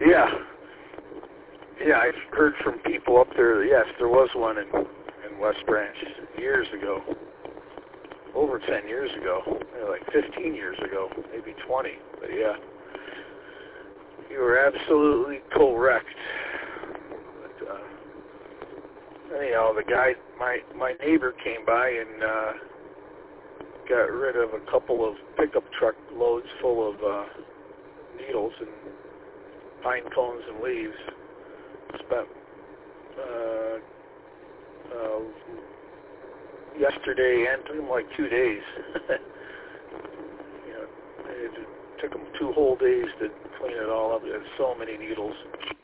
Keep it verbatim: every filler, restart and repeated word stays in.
Yeah. Yeah, I've heard from people up there. Yes, there was one in, in West Branch years ago. Over ten years ago. Like fifteen years ago. Maybe twenty. But yeah. You were absolutely correct. But, uh, anyhow, the guy, my, my neighbor came by and uh, got rid of a couple of pickup truck loads full of uh, needles and pine cones and leaves. Spent uh, uh, yesterday and took them like two days. you know, it took them two whole days to clean it all up. There's so many needles.